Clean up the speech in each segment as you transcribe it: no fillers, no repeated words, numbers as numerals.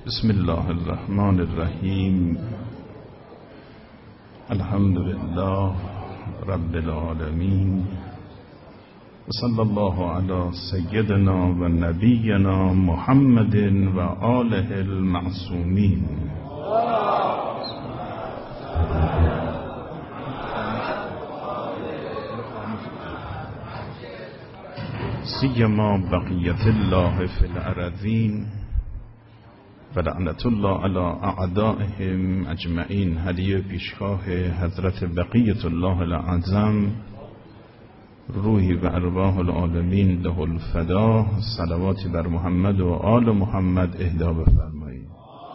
بسم الله الرحمن الرحیم. الحمد لله رب العالمین و صلی الله علی سیدنا و نبینا محمد و آله المعصومین. سیما بقیت الله فی الارضین و لعنت الله علی اعدائهم اجمعین. هدیه پیشگاه حضرت بقیت الله الاعظم، روحی و ارواح العالمین له الفدا. صلواتی بر محمد و آل محمد اهدا بفرمایید.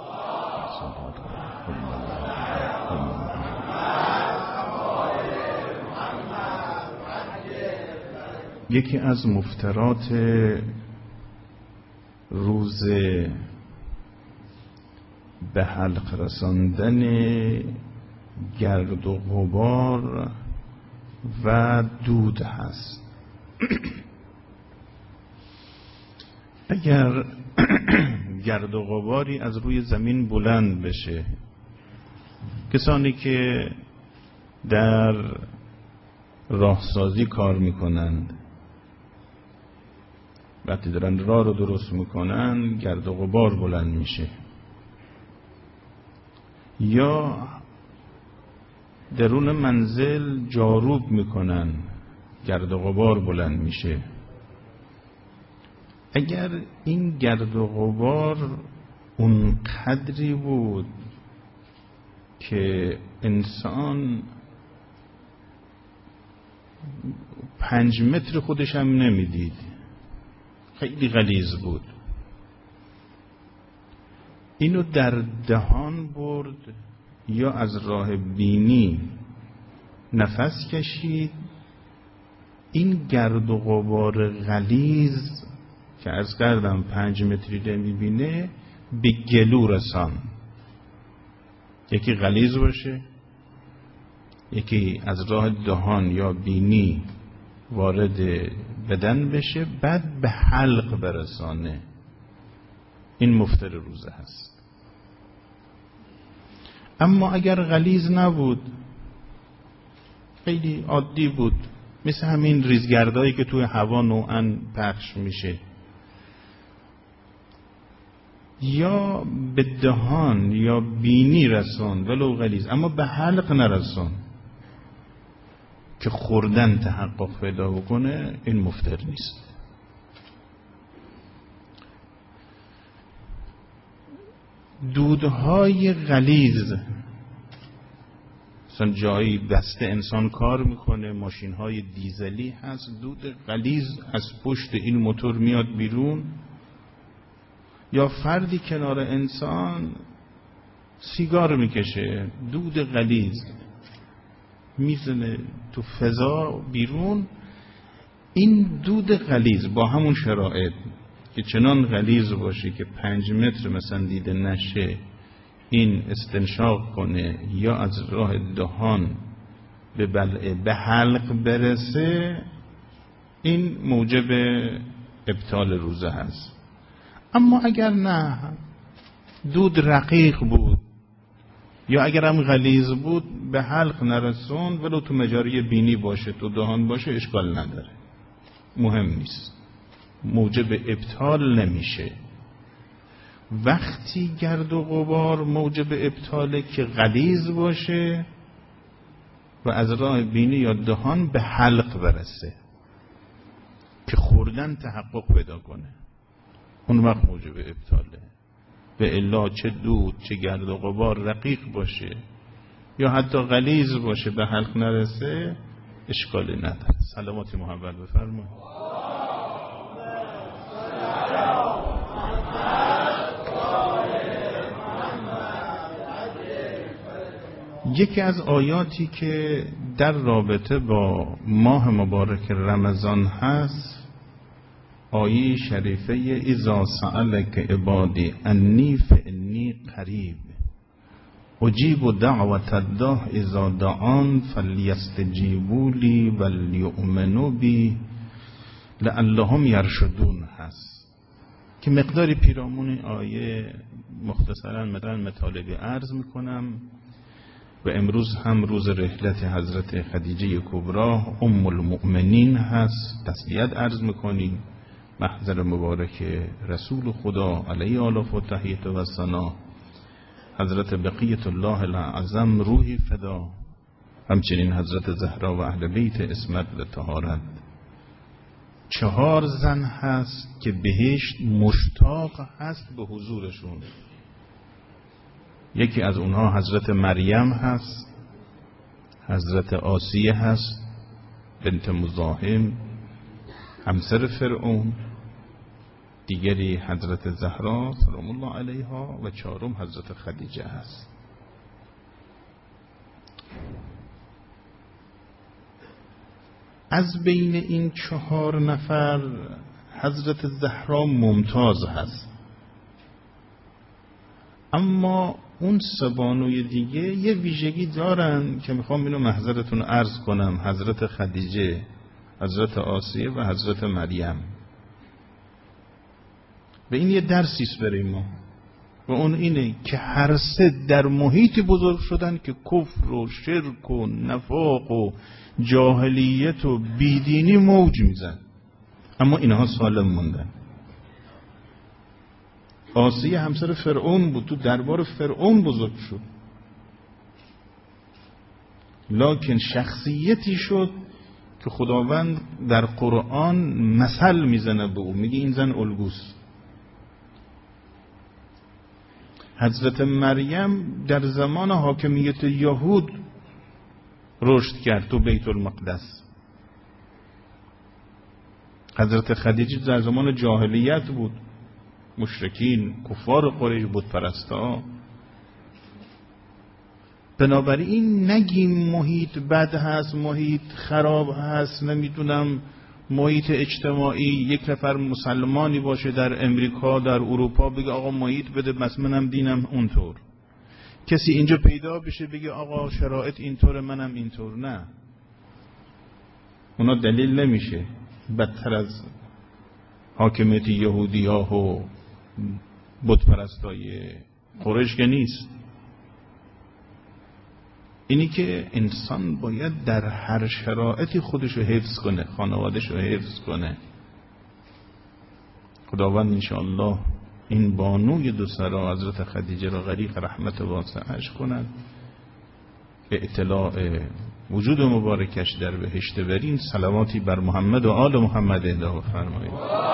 یکی از مفترات روز به حلق رساندن گرد و غبار و دود هست. اگر گرد و غباری از روی زمین بلند بشه، کسانی که در راهسازی کار میکنند وقتی دارن راه رو درست میکنن گرد و غبار بلند میشه، یا درون منزل جاروب میکنن گرد و غبار بلند میشه. اگر این گرد و غبار اون قدری بود که انسان 5 متر خودش هم نمیدید، خیلی غلیظ بود، اینو در دهان برد یا از راه بینی نفس کشید، این گرد و غبار غلیظ که عرض کردم 5 متری نمیبینه به گلو رسان. یکی غلیظ باشه، یکی از راه دهان یا بینی وارد بدن بشه، بعد به حلق برسانه. این مفتر روزه هست. اما اگر غلیظ نبود، خیلی عادی بود، مثل همین ریزگردایی که توی هوا نوعاً پخش میشه، یا به دهان یا بینی رسان ولو غلیظ، اما به حلق نرسان که خوردن تحقق پیدا بکنه، این مفتر نیست. دودهای غلیظ، مثلا جایی دست انسان کار میکنه، ماشین های دیزلی هست، دود غلیظ از پشت این موتور میاد بیرون، یا فردی کنار انسان سیگار میکشه، دود غلیظ میزنه تو فضا بیرون. این دود غلیظ با همون شرایط که چنان غلیظ باشه که 5 متر مثلا دیده نشه، این استنشاق کنه یا از راه دهان به بلعه به حلق برسه، این موجب ابطال روزه هست. اما اگر نه، دود رقیق بود یا اگر هم غلیظ بود، به حلق نرسون، ولو تو مجاری بینی باشه، تو دهان باشه، اشکال نداره، مهم نیست، موجب ابطال نمیشه. وقتی گرد و غبار موجب ابطاله که غلیظ باشه و از راه بینی یا دهان به حلق برسه که خوردن تحقق پیدا کنه، اون وقت موجب ابطاله. به الا چه دود چه گرد و غبار رقیق باشه یا حتی غلیظ باشه به حلق نرسه، اشکالی نداره. سلامات محمد بفرمایید. یکی از آیاتی که در رابطه با ماه مبارک رمضان هست، آیه شریفه اذا سألک عبادی انی فانی قریب اجیب دعوت الداع اذا دعان فلیستجیبوا لی ولیؤمنوا بی لعلهم یرشدون هست، که مقداری پیرامون آیه مختصرا مثلا مطالبی عرض میکنم و امروز هم روز رحلت حضرت خدیجه کبرا ام المؤمنین هست. تسلیت عرض میکنیم محضر مبارک رسول خدا علیه آلاف و تحیت و ثنا حضرت بقیت الله الاعظم روحی فدا، همچنین حضرت زهرا و اهل بیت عصمت و طهارت. 4 زن هست که بهشت مشتاق هست به حضورشون. یکی از اونها حضرت مریم هست، حضرت آسیه هست بنت مزاحم همسر فرعون، دیگری حضرت زهرا سلام الله علیها و 4م حضرت خدیجه هست. از بین این 4 نفر حضرت زهرا ممتاز هست، اما اون 3 بانوی دیگه یه ویژگی دارن که میخوام اینو محضرتون عرض کنم. حضرت خدیجه، حضرت آسیه و حضرت مریم. و این یه درسیست برای ما و اون اینه که هر 3 در محیطی بزرگ شدن که کفر و شرک و نفاق و جاهلیت و بیدینی موج میزن، اما اینها سالم موندن. آسیه همسر فرعون بود، تو دربار فرعون بزرگ شد، لکن شخصیتی شد که خداوند در قرآن مثل میزنه به او، میگه این زن الگوست. حضرت مریم در زمان حاکمیت یهود رشد کرد تو بیت المقدس. حضرت خدیجه در زمان جاهلیت بود، مشرکین کفار قریش بت پرستا. بنابراین نگیم محیط بد هست، محیط خراب هست، نمیدونم محیط اجتماعی، یک نفر مسلمانی باشه در امریکا در اروپا بگه آقا محیط بده بس منم دینم اونطور، کسی اینجا پیدا بشه بگه آقا شرایط اینطور منم اینطور. نه، اونا دلیل نمیشه. بدتر از حاکمیت یهودی ها و بت پرستای قریش که نیست. اینی که انسان باید در هر شرایطی خودشو حفظ کنه، خانوادهشو حفظ کنه. خداوند انشاءالله این بانوی 2 سرا حضرت خدیجه را غریق رحمت واسعش کند، اطلاع وجود مبارکش در بهشت برین. صلواتی بر محمد و آل محمد اهدا فرمایید.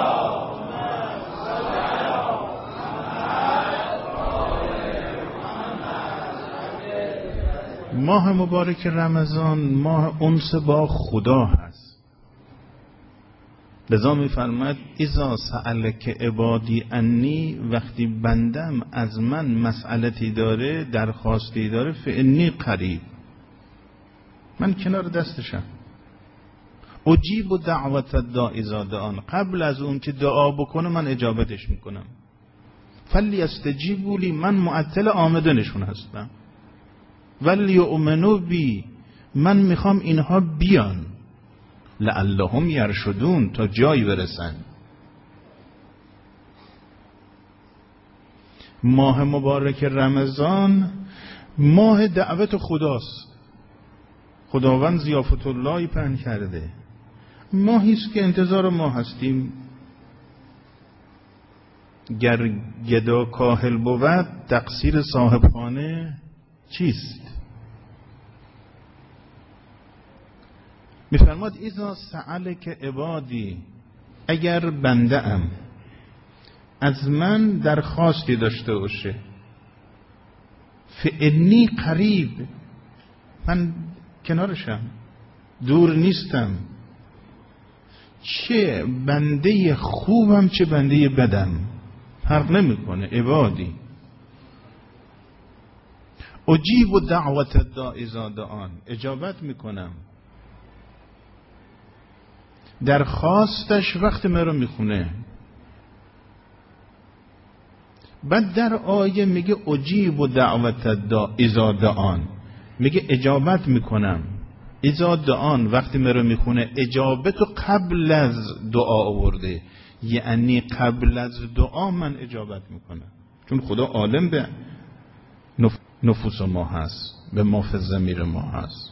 ماه مبارک رمضان ماه انس با خدا هست. لذا می‌فرماید اذا سألک عبادی انی، وقتی بندم از من مسئلتی داره، درخواستی داره، فانی قریب، من کنار دستشم. اجیب دعوت الداعی اذا دعان، قبل از اون که دعا بکنه من اجابتش میکنم. فلیستجیبوا لی، من معطل آمدنشون هستم. ولیؤمنوا بی، من میخوام اینها بیان. لعلهم یرشدون، تا جایی برسن. ماه مبارک رمضان ماه دعوت خداست. خداوند ضیافت اللهی پهن کرده. ماهیست که انتظار ما هستیم. گر گدا کاهل بود، تقصیر صاحب خانه چیست؟ میفرماد اذا سألک عبادی، اگر بنده ام از من درخواستی داشته باشه، فانی قریب، من کنارشم، دور نیستم. چه بنده خوبم چه بنده بدم فرق نمیکنه. عبادی اجیب دعوت الداعی اذا دعان، اجابت میکنم درخواستش وقت مرا میخونه. بعد در آیه میگه اجیب دعوت الداعی اذا دعان، میگه اجابت میکنم اذا دعان، وقتی مرا میخونه. اجابت قبل از دعا آورده، یعنی قبل از دعا من اجابت میکنم. چون خدا عالم به نفوس ما هست، به ما فی الضمیر ما هست.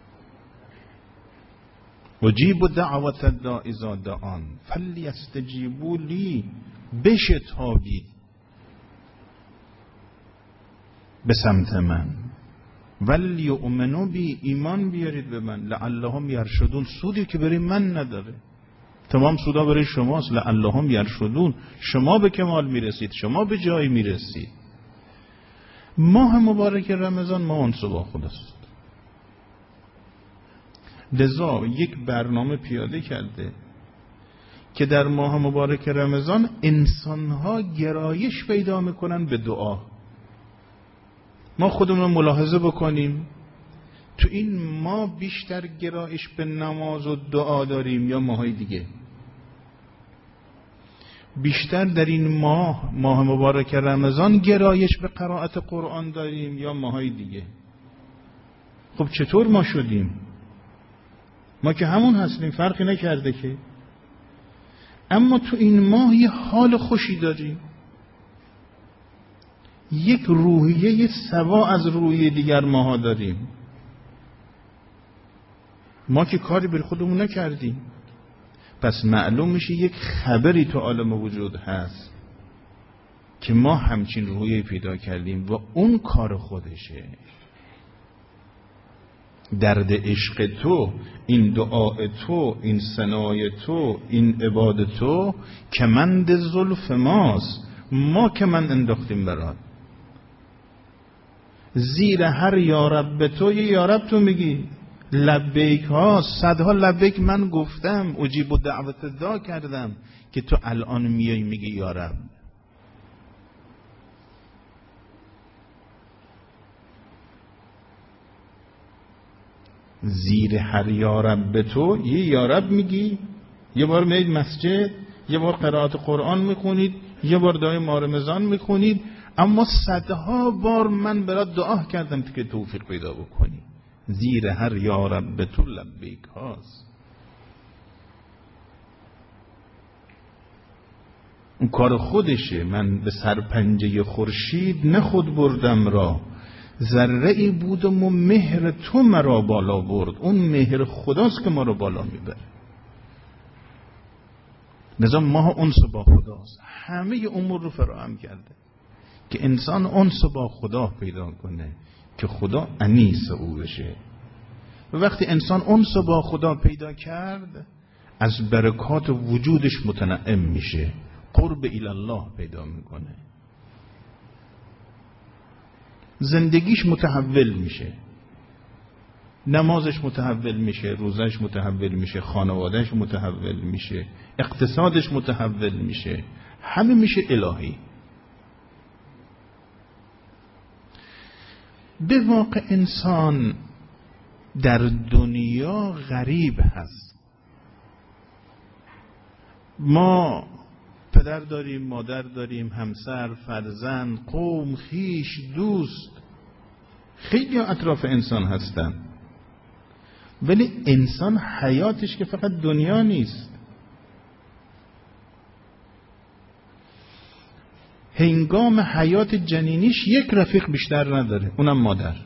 اجیب دعوت الداع اذا دعان فلیستجیبوا لی، بشتابید به سمت من، ولیؤمنوا بی، ایمان بیارید به من، لعلهم یرشدون، سودی که برای من نداره، تمام سودا برای شماست. لعلهم یرشدون، شما به کمال میرسید، شما به جایی میرسید. ماه مبارک رمضان ماه انس با خداست، لذا یک برنامه پیاده کرده که در ماه مبارک رمضان انسانها گرایش پیدا میکنن به دعا. ما خودمون ملاحظه بکنیم تو این ماه بیشتر گرایش به نماز و دعا داریم یا ماهای دیگه؟ بیشتر در این ماه مبارک رمضان گرایش به قرائت قرآن داریم یا ماهای دیگه؟ خب چطور ما شدیم؟ ما که همون هستیم، فرقی نکرده که. اما تو این ماه یه حال خوشی داریم، یک روحیه سوا از روحیه دیگر ماها داریم. ما که کاری بر خودمون نکردیم، پس معلوم میشه یک خبری تو عالم وجود هست که ما همچین روحیه پیدا کردیم و اون کار خودشه. درد عشق تو، این دعای تو، این ثنای تو، این عبادت تو کمند زلف ماست، ما که من انداختیم برات. زیر هر یارب به تو یه یارب تو میگی، لبیک ها، صدها لبیک من گفتم، اجیب و دعوت دا کردم که تو الان میای میگی یارب. زیر هر یارب به تو یه یارب میگی، یه بار میید مسجد، یه بار قرائت قرآن میخونید، یه بار دعای ماه رمضان میخونید، اما صدها بار من برات دعا کردم که توفیق پیدا بکنی. زیر هر یارب به تو لبیک هاست. اون کار خودشه. من به سرپنجه خورشید نه خود بردم را، ذره ای بودم و مهر تو مرا بالا برد. اون مهر خداست که ما رو بالا میبره. نظام ماه انس با خداست، همه امور رو فراهم کرده که انسان انس با خدا پیدا کنه، که خدا انیس او بشه. و وقتی انسان انس با خدا پیدا کرد، از برکات وجودش متنعم میشه، قرب الی الله پیدا میکنه، زندگیش متحول میشه، نمازش متحول میشه، روزش متحول میشه، خانوادهش متحول میشه، اقتصادش متحول میشه، همه میشه الهی. به واقع انسان در دنیا غریب هست. ما پدر داریم، مادر داریم، همسر، فرزند، قوم، خویش، دوست، خیلی اطراف انسان هستن، ولی انسان حیاتش که فقط دنیا نیست. هنگام حیات جنینیش یک رفیق بیشتر نداره، اونم مادر.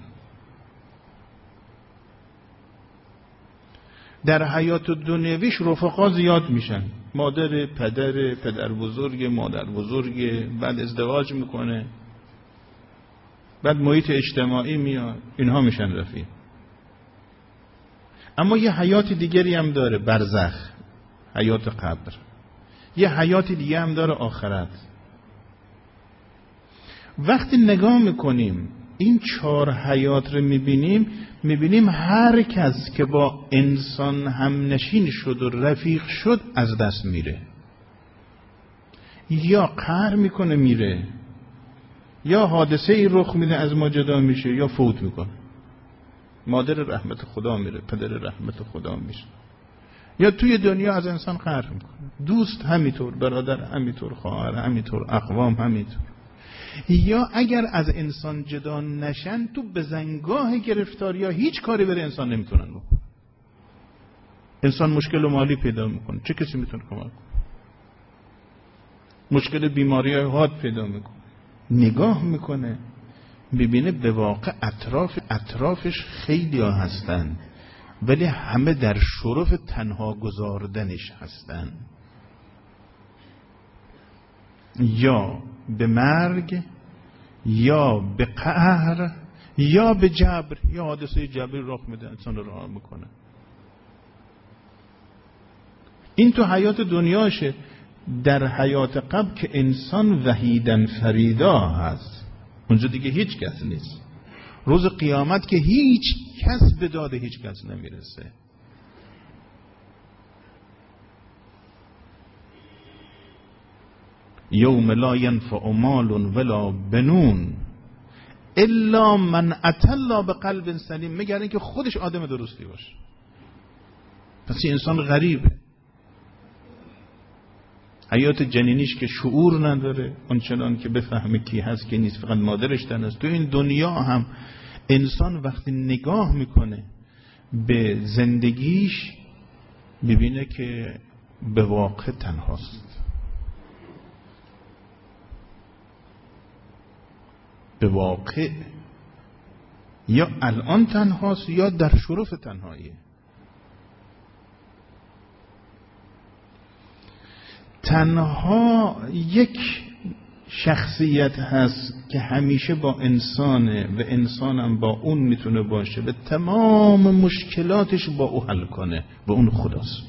در حیات دنیویش رفقا زیاد میشن، مادر، پدر، پدر بزرگ، مادر بزرگ، بعد ازدواج میکنه، بعد محیط اجتماعی میاد، اینها میشن رفیق. اما یه حیات دیگری هم داره، برزخ، حیات قبر. یه حیات دیگه هم داره، آخرت. وقتی نگاه میکنیم این 4 حیات رو میبینیم هر کس که با انسان همنشین شد و رفیق شد از دست میره، یا قهر میکنه میره، یا حادثه ای رخ میده از ما جدا میشه، یا فوت میکنه. مادر رحمت خدا میره، پدر رحمت خدا میشه، یا توی دنیا از انسان قهر میکنه، دوست همینطور، برادر همینطور، خواهر همینطور، اقوام همینطور. یا اگر از انسان جدا نشن تو بزنگاه گرفتاری ها هیچ کاری برای انسان نمیتونن بکنن. انسان مشکل مالی پیدا میکنه، چه کسی میتونه کمک کنه؟ مشکل بیماری های حاد پیدا میکنه، نگاه میکنه ببینه به واقع اطرافش خیلی ها هستن ولی همه در شرف تنها گذاردنش هستن، یا به مرگ یا به قهر یا به جبر، یا حادثه جبری رخ میده انسان رو رها میکنه. این تو حیات دنیاشه. در حیات قبل که انسان وحیدن فریدا هست، اونجا دیگه هیچ کس نیست. روز قیامت که هیچ کس به داد هیچ کس نمیرسه. یوم لا ینفع مال ولا بنون الا من اتى الله بقلب سلیم، مگر اینکه خودش آدم درستی باشه. پس این انسان غریبه. حیات جنینیش که شعور نداره اونچنان که بفهمه کی هست که نیست، فقط مادرش تنهاست. تو این دنیا هم انسان وقتی نگاه میکنه به زندگیش ببینه که به واقع تنهاست، به واقع یا الان تنهاست یا در شرف تنهاییه. تنها یک شخصیت هست که همیشه با انسانه و انسانم با اون میتونه باشه و تمام مشکلاتش با او حل کنه و اون خداست.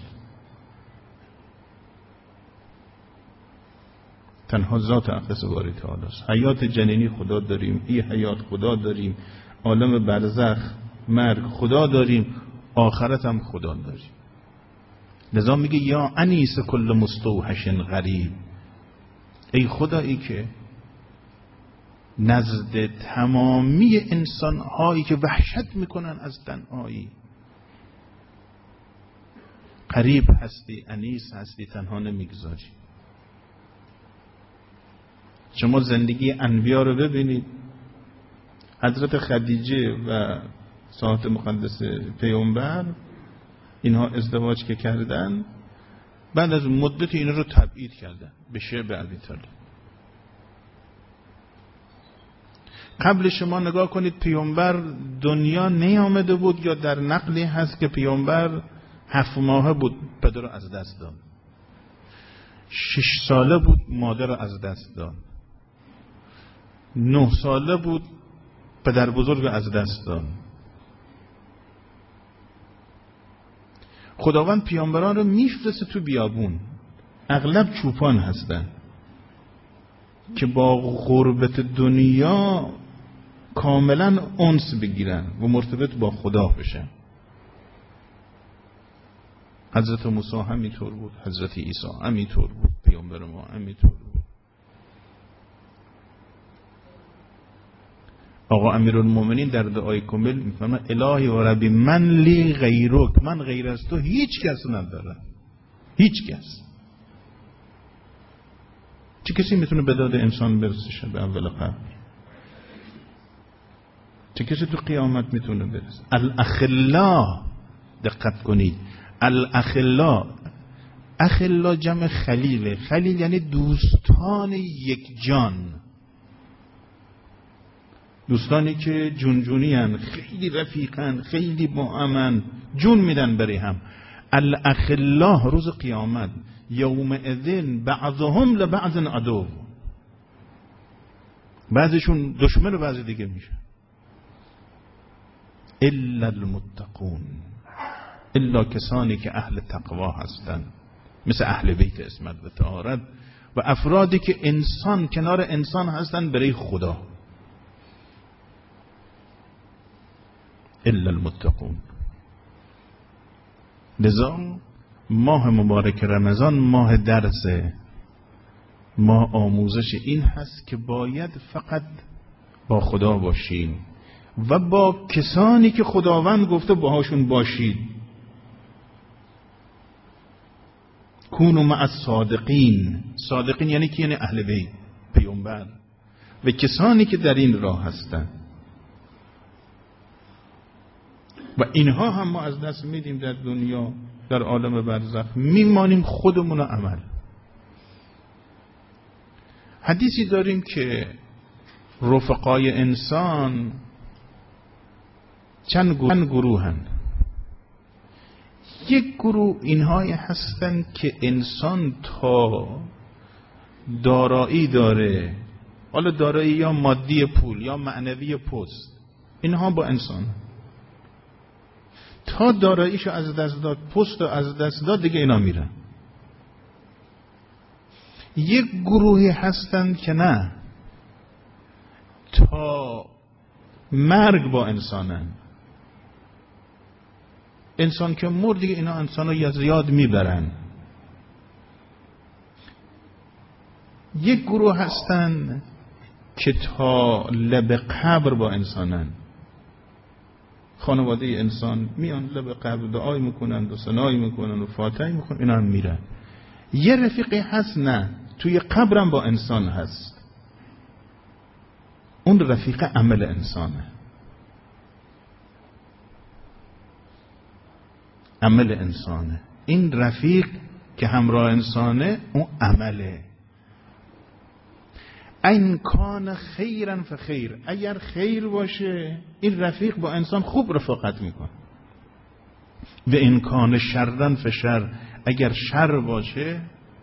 تنها ذات اقدس باری تعالی است. حیات جنینی خدا داریم، این حیات خدا داریم، عالم برزخ مرگ خدا داریم، آخرت هم خدا داریم. لذا میگه یا انیس کل مستوحش غریب، ای خدایی که نزد تمامی انسان هایی که وحشت میکنن از تنهایی قریب هستی، انیس هستی، تنها نمیگذاری. شما زندگی انبیا رو ببینید. حضرت خدیجه و ساعت مقدس پیامبر اینها ازدواج که کردن، بعد از مدت اینا رو تبعید کردن به شعب ابی طالب. قبل شما نگاه کنید پیامبر دنیا نیامده بود، یا در نقلی هست که پیامبر 7 ماهه بود پدر رو از دست داد، 6 ساله بود مادر رو از دست داد، 9 ساله بود پدر بزرگ رو از دست داد. خداوند پیامبران رو میفرسته تو بیابون، اغلب چوپان هستن که با غربت دنیا کاملا انس بگیرن و مرتبط با خدا بشن. حضرت موسی همینطور بود، حضرت عیسی همینطور بود، پیامبر ما همینطور بود. آقا امیرالمومنین در دعای کامل میفرماید الهی و ربی من لی غیرک، من غیر از تو هیچ کس ندارم، هیچ کس. چه کسی میتونه به داد انسان برسه به اول قبر؟ چه کسی تو قیامت میتونه برسه؟ الاخلا، دقت کنید، الاخلا، اخلا جمع خلیله، خلیل یعنی دوستان یک جان، دوستانی که جونجونی هن، خیلی رفیقن، خیلی با امن، جون میدن برای هم. الاخلا روز قیامت یوم اذن بعضهم لبعض عدو، بعضشون دشمن و بعض دیگه میشه. الا المتقون، الا کسانی که اهل تقوا هستن، مثل اهل بیت اسمت و طهارت و افرادی که انسان کنار انسان هستن برای خدا. الا المتقون. لذا ماه مبارک رمضان ماه درسه، ماه آموزش این هست که باید فقط با خدا باشین و با کسانی که خداوند گفته باهاشون باشید. کونوا مع الصادقین، صادقین یعنی کی؟ یعنی اهل بیت پیامبر و کسانی که در این راه هستن. و اینها هم ما از دست میدیم در دنیا، در عالم برزخ میمانیم خودمون عمل. حدیثی داریم که رفقای انسان چند گروهن. یک گروه اینهایی هستن که انسان تا دارایی داره، حالا دارایی یا مادی پول یا معنوی پست، اینها با انسان تا داراییشو از دست داد، پست رو از دست داد، دیگه اینا میرن. یک گروهی هستن که نه، تا مرگ با انسانن. انسان که مرد دیگه اینا انسان رو زیاد میبرن. یک گروه هستن که تا لب قبر با انسانن. خانواده انسان میان لب قبر دعای میکنن و ثنایی میکنن و فاتحه میکنن، اینا هم میرن. یه رفیقی هست نه، توی قبرم با انسان هست. اون رفیق عمل انسانه، عمل انسانه. این رفیق که همراه انسانه اون عمله. این کان خیرن فخیر، اگر خیر باشه این رفیق با انسان خوب رفاقت میکنه. و این کان شرن فشر، اگر شر باشه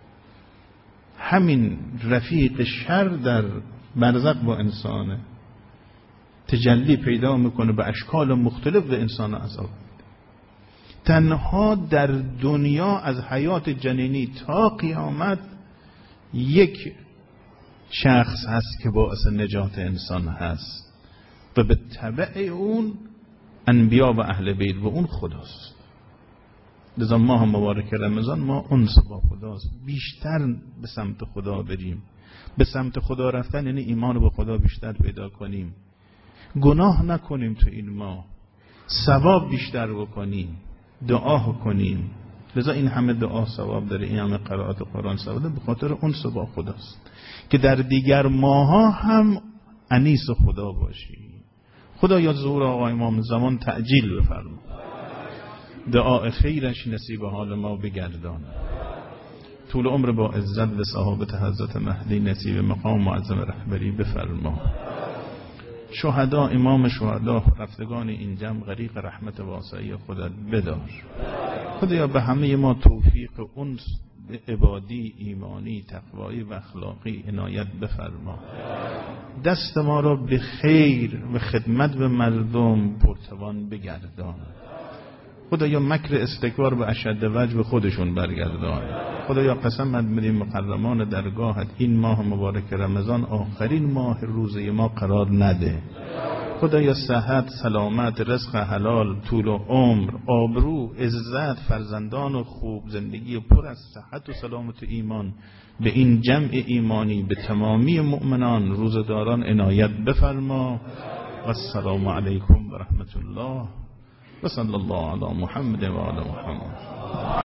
همین رفیق شر در برزخ با انسانه، تجلی پیدا میکنه به اشکال مختلف و انسان عذاب. تنها در دنیا از حیات جنینی تا قیامت یک شخص هست که باعث نجات انسان هست و به تبع اون انبیا و اهل بیت و اون خداست. لذا ماه مبارک رمضان ما انس با خداست. بیشتر به سمت خدا بریم. به سمت خدا رفتن یعنی ایمان با خدا بیشتر پیدا کنیم، گناه نکنیم تو این ماه، ثواب بیشتر بکنیم، دعا کنیم. لذا این همه دعا ثواب داره، این همه قرائت قرآن ثواب داره، به خاطر انس با خداست که در دیگر ماها هم انیس خدا باشی. خدا یا ظهور آقا امام زمان تعجیل بفرما، دعا خیرش نصیب حال ما بگردان، طول عمر با عزت و صحابت حضرت مهدی نصیب مقام معظم رهبری بفرما. شهدا، امام شهدا، رفتگان این جمع غریق رحمت واسعی خودت بدار. خدایا به همه ما توفیق انس عبادی، ایمانی، تقوایی و اخلاقی عنایت بفرما. دست ما را به خیر و خدمت به مردم پرتوان بگردان. خدایا مکر استکبار به اشد وجه به خودشون برگردان. خدایا قسمت میدیم مکرمان درگاهت این ماه مبارک رمضان آخرین ماه روزه ما قرار نده. خدایا صحت، سلامت، رزق حلال، طول و عمر، آبرو، عزت، فرزندان و خوب، زندگی پر از صحت و سلامت و ایمان به این جمع ایمانی، به تمامی مؤمنان روزداران عنایت بفرما. و السلام علیکم و رحمت الله و صلی الله علی محمد و آل محمد.